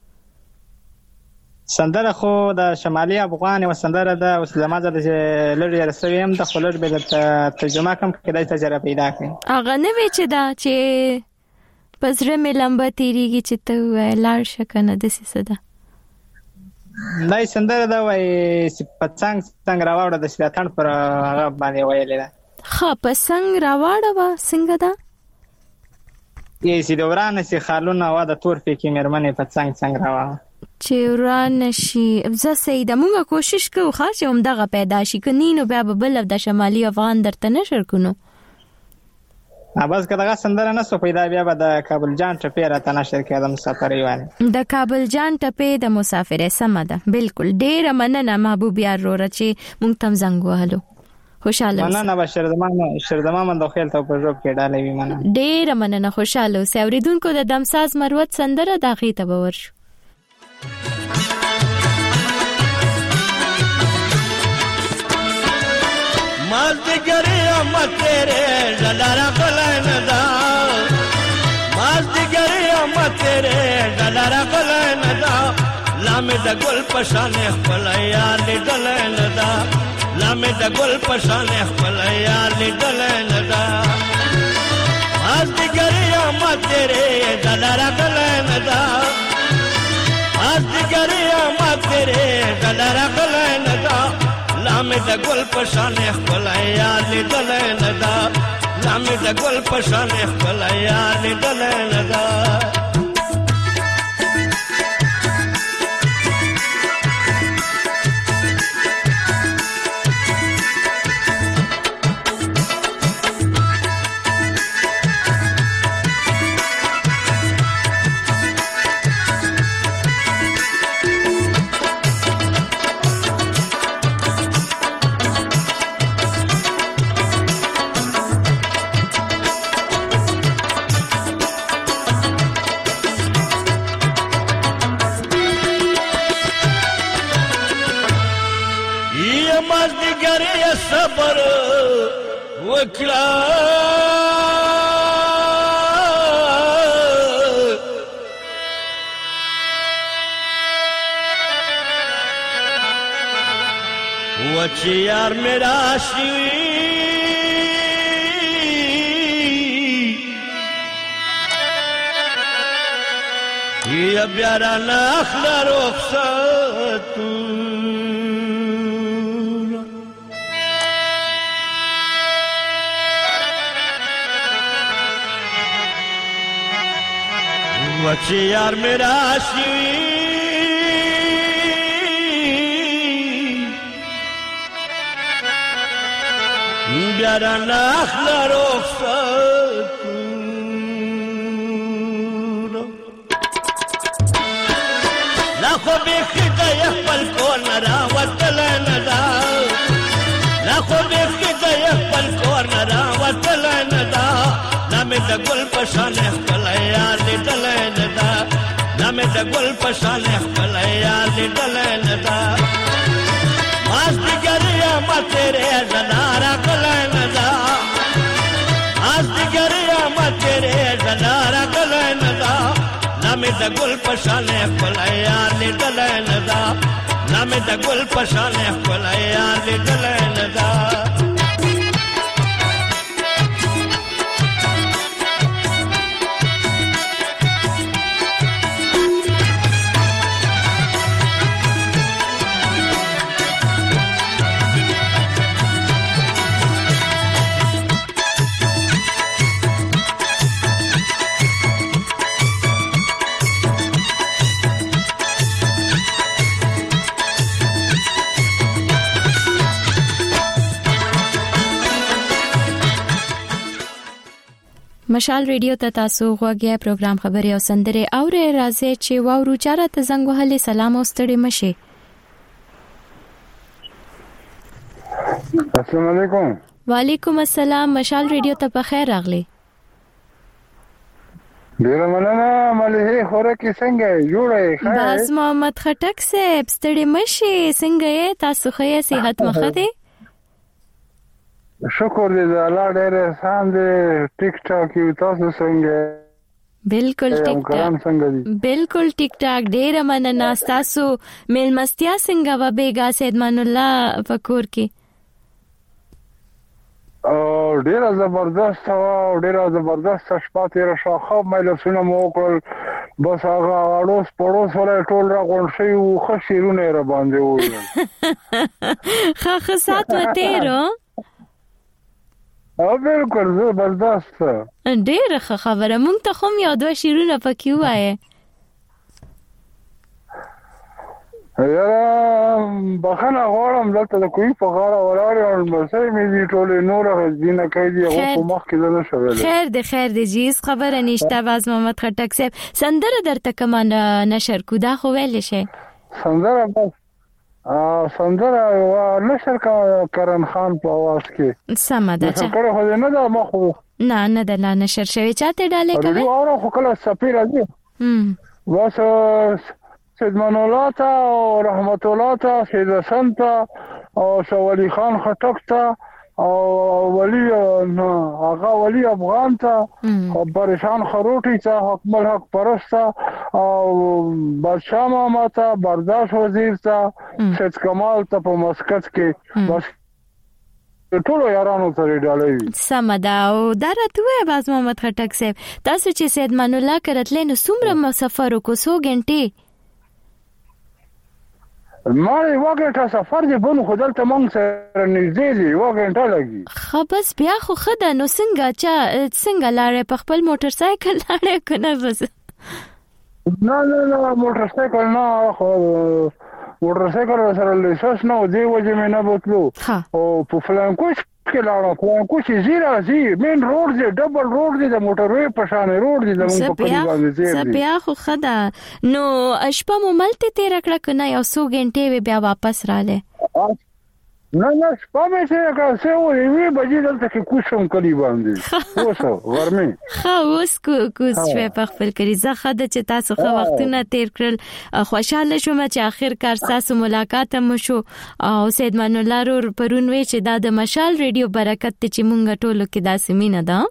سندره خو د شمالي افغان او سندره د اوس زمازه د لړ رسویم د خلر به د ترجمه کوم کله تجربه پیدا کړي. اغه نه وی چې دا چې پزره مې لمبه تیریږي چې ته لاړ شکنه د سیسه ده. دای سندره دا وای پڅنګ څنګه راوړه د شیطان پر هغه باندې ویلې ده. خا پڅنګ راوړه وا څنګه ده؟ یې سي دوران سي خالونه وا د تور پکې مرمنه پڅنګ څنګه راوړه چې وران شي. زه سیده مونږه کوشش کوو خاص هم دغه پیدا شي کنينو بیا به بل د شمالي افغان درته نشر کونو. بس کداغه سندره نه سو پیدا بیا به د کابل جان ټپه راته نشر کړه د مسافر ایوان. د کابل جان ټپه د مسافر سم ده. بالکل ډیره مننه محبوب یار رو چې مونږ تم زنګ وهلو. خوشاله اوسه. مننه بشر زمان شردما من د خیل ته په جواب کې ډالې وی مننه. ډیره مننه. خوشاله اوسه. اوریدونکو د دمساز مروت سندره دغه ته باور شو. مازدگری آمد تیرے ڈلارا قلعن دا. مازدگری آمد تیرے ڈلارا قلعن دا. لامی دا گل پشان اخپل ایالی ڈلعن دا. لامی دا گل پشان اخپل ایالی ڈلعن دا. مازدگری آمد تیرے ڈلارا قلعن دا. مازدگری آمد تیرے ڈلارا قلعن دا. لامه د ګل پشان خپل یاد دلین دا. لامه د ګل پشان خپل یاد دلین دا. صبر وکړه و چې یار میرا شي یا بیا را ناخله رخصت وچی یار میرا شی بیارا ناخلا رخصت لاخو بیخی دا یخپل کور نرا وطل ندا. لاخو بیخی دا یخپل کور نرا وطل ندا. نامه د ګل پشان خپل یاد دلین دا. نامه د ګل پشان خپل یاد دلین ندا ماس دیگر یا ما تیرے زنارا کلای ندا ماس دیگر یا ما تیرے زنارا کلای ندا نامې د ګل پشانه خپل یار لیدلای ندا نامې د ګل پشانه خپل یار لیدلای ندا مشال ریډیو ته تاسو غوږی پروګرام خبري او سندره اورې راځي چې واورو چاره ته زنګ وهلې سلام او ستړي مشه. السلام علیکم. وعلیکم السلام. مشال ریډیو ته په خیر راغلی. ډیر مننه. ملي خوره کې څنګه جوړه ښه؟ بس محمد خټک صاحب ستړي مشه څنګه تاسو ښه صحت مخه دي؟ شکر دې الله ډېر احسان دې ټیک ټاک یو تاسو څنګه؟ بالکل ټیک ټاک بالکل ټیک ټاک ډېر مننه. تاسو ملمستیا څنګه و بیګا سیدمان الله فکر کې؟ او ډېر زبردست او ډېر زبردست شپه تیر شو خو مې له سونه مو کول بس هغه اړوس پړوس ولا ټول را غون شي او خشيرونه را باندې وایي خا خصات وتیرو او بالکل زبردست ډېر ښه خبره. مونږ ته هم یو دوه شیرونه پکې وایي. یا بخنه غواړم دلته د کوی په غاړه ولاړ او مسای مې دي ټولې نور غزینه کوي او په مخ کې نه شویل. خیر دې خیر دې جیز خبره نشته. باز محمد خټک صاحب سندره درته کومه نشر کو دا خو ویل شي سندره بس سندره نشر کا کرن خان په आवाज کې سم ده چې کړه خو نه دا مخ نه نه د لا نشر شوی چاته ډالې کوي او خو کله سفیر راځي هم واس سیدمان الله تا او رحمت الله تا سید حسن تا او شوالی خان خټک تا او ولی هغه ولی افغان تا او پریشان خروټی تا حکمل حق پرستا او بادشاہ ماما تا برداشت وزیر تا سید کمال تا په مسقط کې بس ټولو یارانو سره ډالې سمدا او درته باز محمد خټک صاحب تاسو چې سیدمان الله کرتلې نو څومره مسافر کو سو غنټه ما یو غنټه سفر دی بونو خدای ته مونږ سره نږدې دی یو غنټه لګي. خو بس بیا خو خدای نو څنګه چا څنګه لارې په خپل موټر سایکل لارې کنه بس نه نه نه موټر سایکل نه خو موټر سایکل سره لیسنس نه دی وجه مې نه بوتلو او په فلانکوش کې لاړو فلانکوش زیرا زی مین روډ دی ډبل روډ دی د موټروي په شان روډ دی د مونږ په کلی باندې دی بیا خو خدا نو شپه مو ملته تیر کړه کنه یو څو غنټې بیا واپس رااله نه نه شپه مې څه کړه څه وی بجې دلته کې کوشم کلی باندې اوسه ورمه خو اوس کو کوس په خپل کړي زه خدای چې تاسو خو وختونه تیر کړل خوشاله شوم چې اخر کار تاسو ملاقات مو شو او سیدمان الله رور پرونوي چې دا د مشال ریډیو برکت ته چې مونږ ټولو کې داسې مینه ده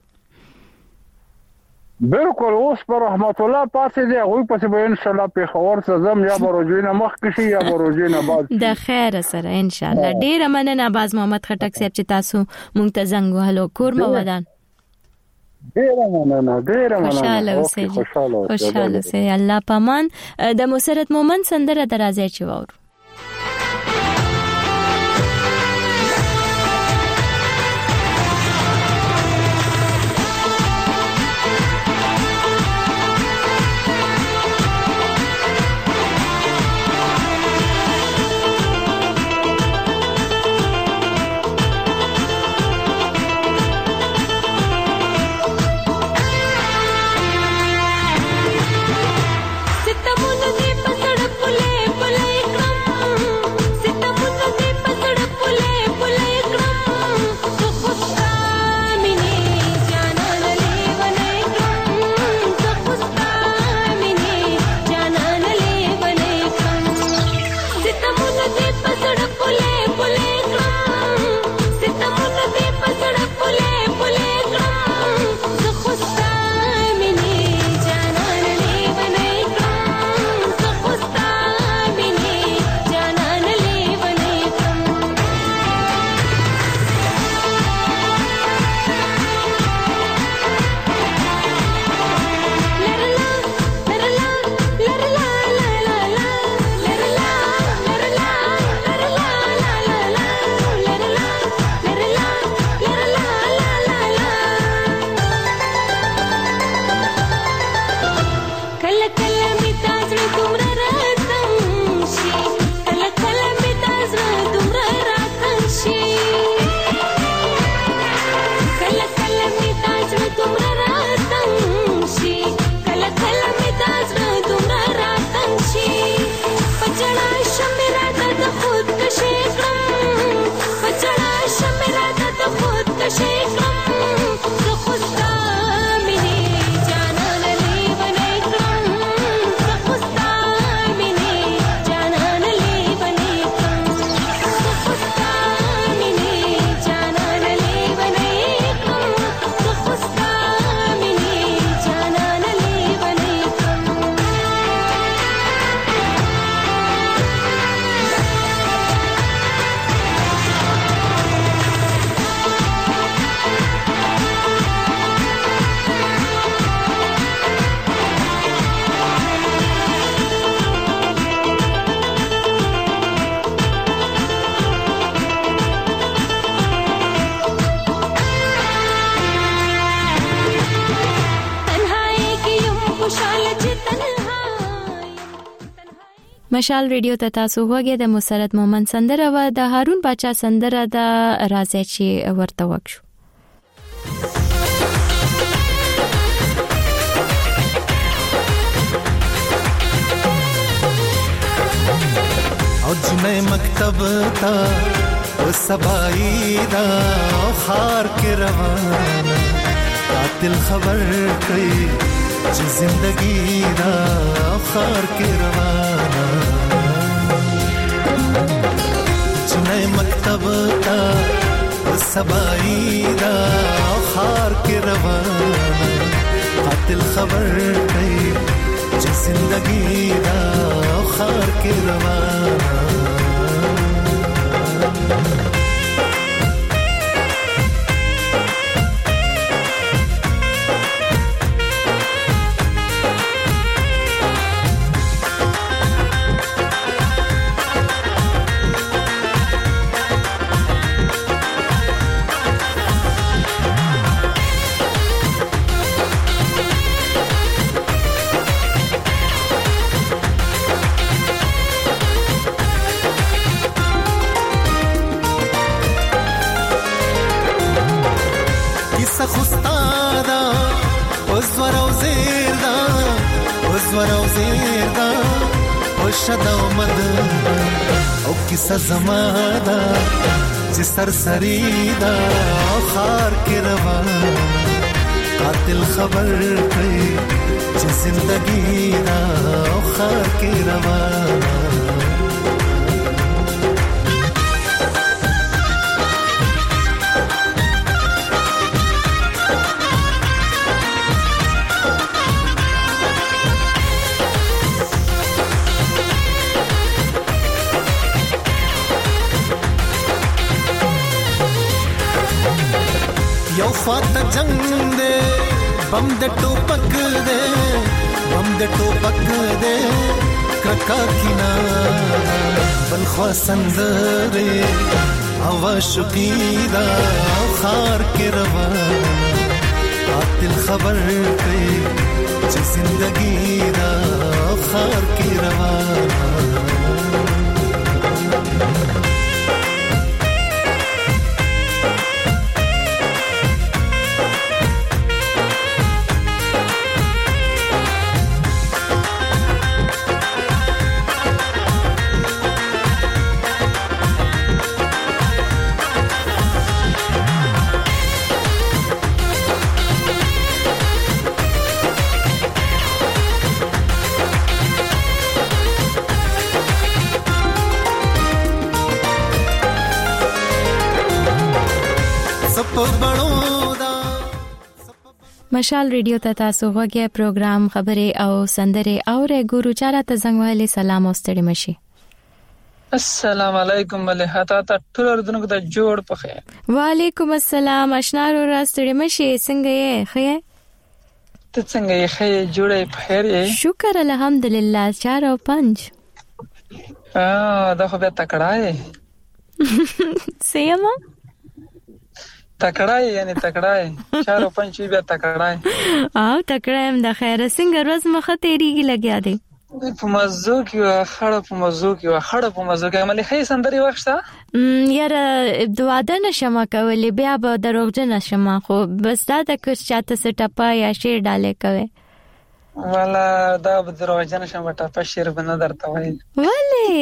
بالکل اوس پر رحمت الله پاتې دی او په به ان شاء الله په خبر سزم یا بروجینه مخ کې یا بروجینه بعد د خیر سره ان شاء الله. ډیر مننه باز محمد خټک صاحب چې تاسو مونږ ته زنګ وهلو کور مو ودان. ډیر مننه ډیر مننه خوشاله اوسئ خوشاله اوسئ الله پامان. د مسرت مومن سندره درازه چي وور ستمون دې پسړ پله پله کړم مشال ریډیو ته تاسو وګورئ د مسرت مومن سندره و د هارون باچا سندره د راځي چې ورته وکړو. او جنې مکتب تا او سبای دا خار کې روانه قاتل خبر کړي چې زندگی دا خار کې روانه جنې مکتب تا او سبای دا خار کې روانه قاتل خبر کړي چې زندگی دا خار کې روانه او کیسه زماده چې سرسری دا خار کې روان قاتل خبر کړي چې زندگی دا خار کې روان فات جنگ دے بم دے ٹوپک دے بم دے ټوپک دے کرکا کینا بل خوا سندرے هوا شقیدا خار کې روان قاتل خبر کړي چې زندگی دا خار کې روان مشال ریډیو ته تاسو غوږی پروګرام خبرې او سندرې او ګورو چاله ته زنګ وهلي سلام او ستړي مشي. السلام علیکم مليحه تا ټول اردنو ته جوړ پخې. وعلیکم السلام اشنار او ستړي مشي څنګه یې خې ته څنګه یې خې جوړې په خیر یې شکر الحمدلله چار او پنځ ا دا خو به تکړه سیمه تکړای یعنی تکړای چارو پنځه بیا تکړای او تکړایم د خیره څنګه روز مخه تیریږي لګیا دی په مزو کې خړ په مزو کې خړ په مزو کې ملي خې سندري وښه یار دواده نشم کولې بیا به دروغجن نشم خو بس دا د کښ چاته سټپا یا شیر ډاله کوي والا دا به دروغجن نشم ټپا شیر بنه درته وای ولی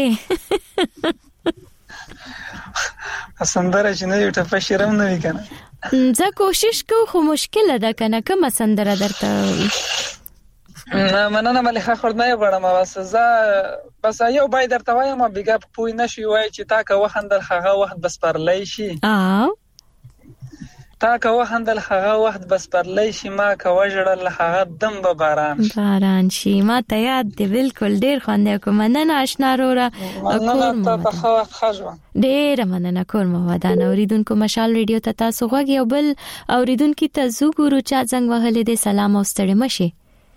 سندره چې نه یو ټپه شیرم نه وی کنه زه کوشش کوم خو مشکل ده کنه کوم سندره درته نه مننه مليحه خورد نه غواړم بس زه بس یو بای درته وایم بیګا پوی نشي وای چې تا که وخندل هغه وخت بس پرلای شي او تا که وخندل هغه وخت بس پرلای شي ما که وژړل هغه دم به باران باران شي ما ته یاد دی بالکل ډیر خوند کوم نن آشنا وروره کوم ته په وخت خجو ډیر مننه کوم ودان اوریدونکو مشال ریډیو ته تاسو غوږی او بل اوریدونکو ته زوګورو چا څنګه وهلې دي سلام او ستړي مشي.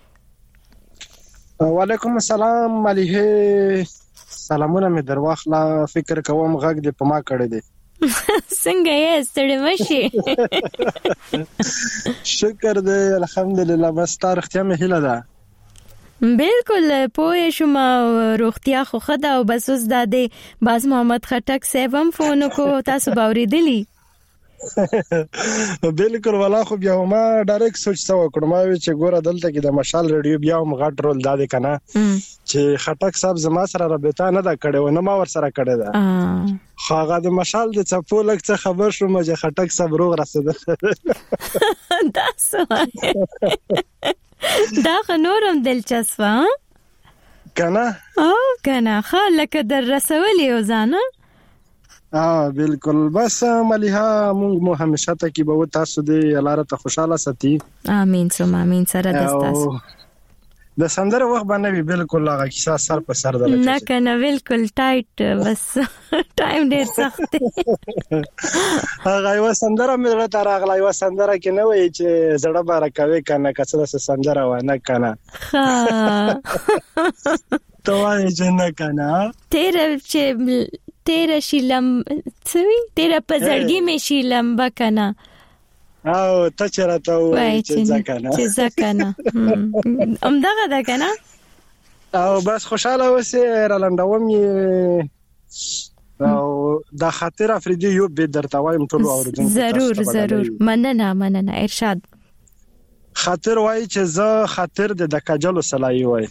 وعلیکم السلام مليحه سلامونه مې درواخلا فکر کوم غږ دې په ما کړی دی څنګه یې ستړي مشي شکر دې الحمدلله بس تاریخ ته مې هله ده بالکل پوه شوم روغتیا خو خدا او بس اوس د باز محمد خټک سیوم فون کو تاسو باوریدلی بالکل ولا خو بیا ما ډایرکټ سوچ تا وکړم چې ګوره دلته کې د مشال ریډیو بیا هم غټ رول دادې کنه چې خټک صاحب زما سره رابطه نه دا کړې و نه ما ور سره کړې ده خو هغه د مشال د چپو لک څه خبر شوم چې خټک صاحب روغ رسیدل دا څه دا نورم دلچسپه کنه او کنه خلک در رسولي وزانه اه بالکل بس مليها موږ مو همیشه ته کې به تاسو دې الله ته خوشاله ساتي امين سم امين سره دستاسو د سندره وخت باندې بالکل هغه کیسه سر په سر دلته نه کنه بالکل ټایټ بس ټایم ډیر سخت هغه یو سندره مې راته راغله یو سندره کې نه وای چې زړه بار کوي کنه کڅه سندره و نه کنه ها تو وای چې نه کنه تیر چې تیرا شیلم څوی تیرا پزړګي مې شیلم بکنه او ته چرته وای چې ځکنه چې ځکنه امداغه ده کنه او بس خوشاله وسه رالندوم او دا خاطر افریدي یو به درته وایم ټول اوردونکو ضرور ضرور مننه مننه ارشاد خاطر وای چې زه خاطر د دکجلو سلای وای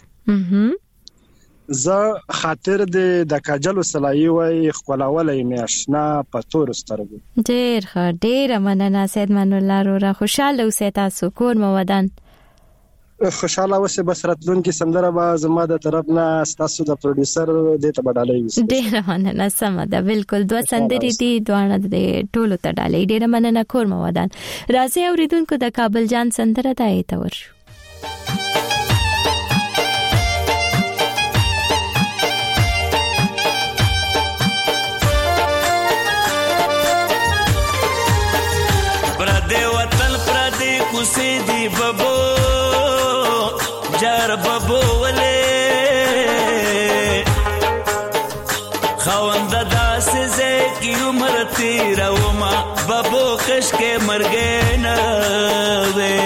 زه خاطر د د کاجلو سلای وای خپلولې میاشنا په تور سترګو ډیر ښه ډیر مننه سید من الله رو خوشاله اوسه تاسو کور مو ودان خوشاله اوسه بس راتلون کې سندره با زما د طرف نه تاسو د پروډوسر د ته بدلې وي ډیر مننه سم ده بالکل دوه سندري دي دوه د ټولو ته ډالې ډیر مننه کور مو ودان راځي اوریدونکو د کابل جان سندره ته ایتور سیدی بابو جار بابو ولې خوند داس زه کی عمر تیرا وما بابو کش کې مرګ نه وې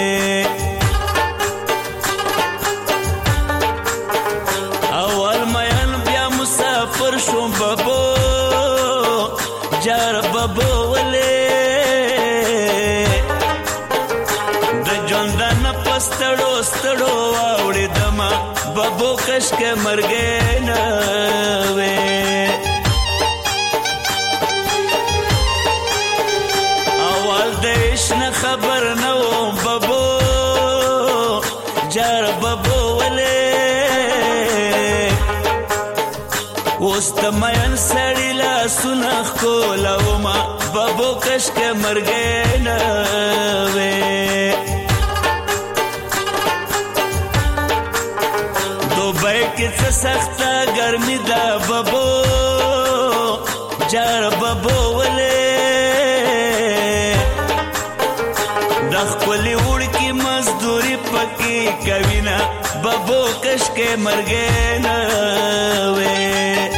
اول مېن بیا مسافر شوم بابو جار بابو ولې ستړو ستړو واوړې دما بابو کش کې مرګ نه وې اول دیش نه خبر نه و بابو جار بابو ولې وست مېن سړی لا سنخ کولاو ما بابو کش کې مرګ نه وې کڅ سخته ګرمي دا بابو جار بابو ولې د خپل وړ کی مزدوري پکې کوینا بابو کش کې مرګ نه وې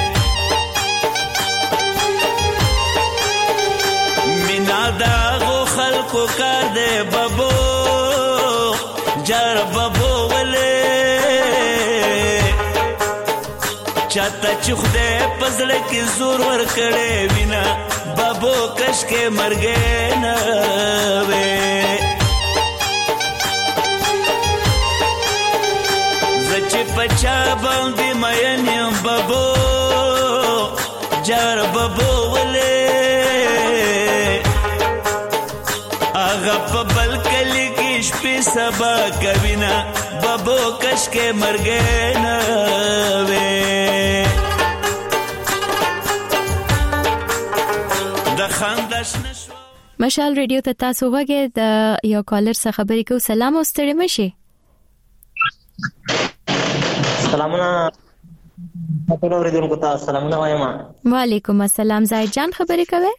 مینا دا غو خلکو کار دے بابو جار بابو ولې چاته چې خدای پزړه کې زور ور کړې وینا بابو کش کې مرګ نه وې زچ پچا باندې مېنم بابو جار بابو ولې هغه په بل کلی کې شپې سبا کوینا بابو کش کې مرګ نه وې مشال ریډیو ته تاسو وګورئ د یو کالر څخه خبرې کوم سلام او ستړي مشي سلامونه ټول اوریدونکو ته سلامونه وایم وعلیکم السلام زاهد جان خبرې کوي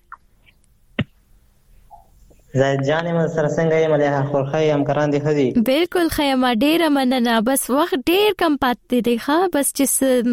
زاهد جان هم سره څنګه یم له خورخي همکاران دي خدي بالکل خیمه ډیره مننه بس وخت ډیر کم پاتې دی ښا بس چې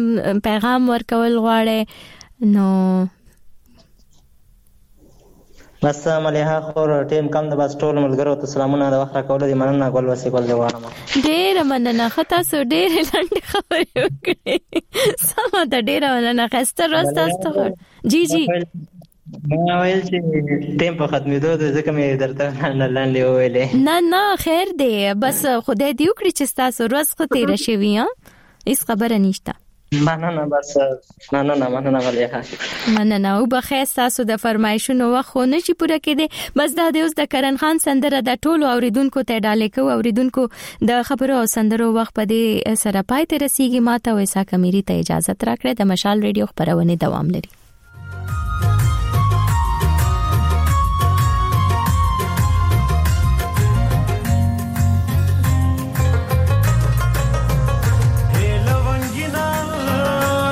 پیغام ورکول غواړي نو بس مليحه خور ټیم کم د بس ټول ملګرو ته سلامونه د وخت کول دي مننه ګل وسی کول دی وانه ډیر مننه خطا سو ډیر لاندې خبرې وکړې سم د ډیر مننه خسته راستاسته جی جی ما ویل چې ټیم په ختمېدو د ځکه مې درته نه لاندې ویلې نه نه خیر دی بس خدای دې وکړي چې تاسو روز خو تیر شوي ها هیڅ خبره نشته مننه بس مننه مننه مليحه مننه او بخیر تاسو د فرمایشونو وخت نه شي پوره کېده بس دا د اوس د کرن خان سندره د ټولو اوریدونکو ته ډالې کو اوریدونکو د خبرو او سندرو وخت په دې سره پای ته رسیدي ماته وسا کمیری ته اجازه تراکړه د مشال ریډیو خبرونه دوام لري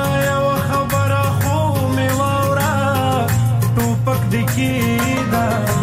Kida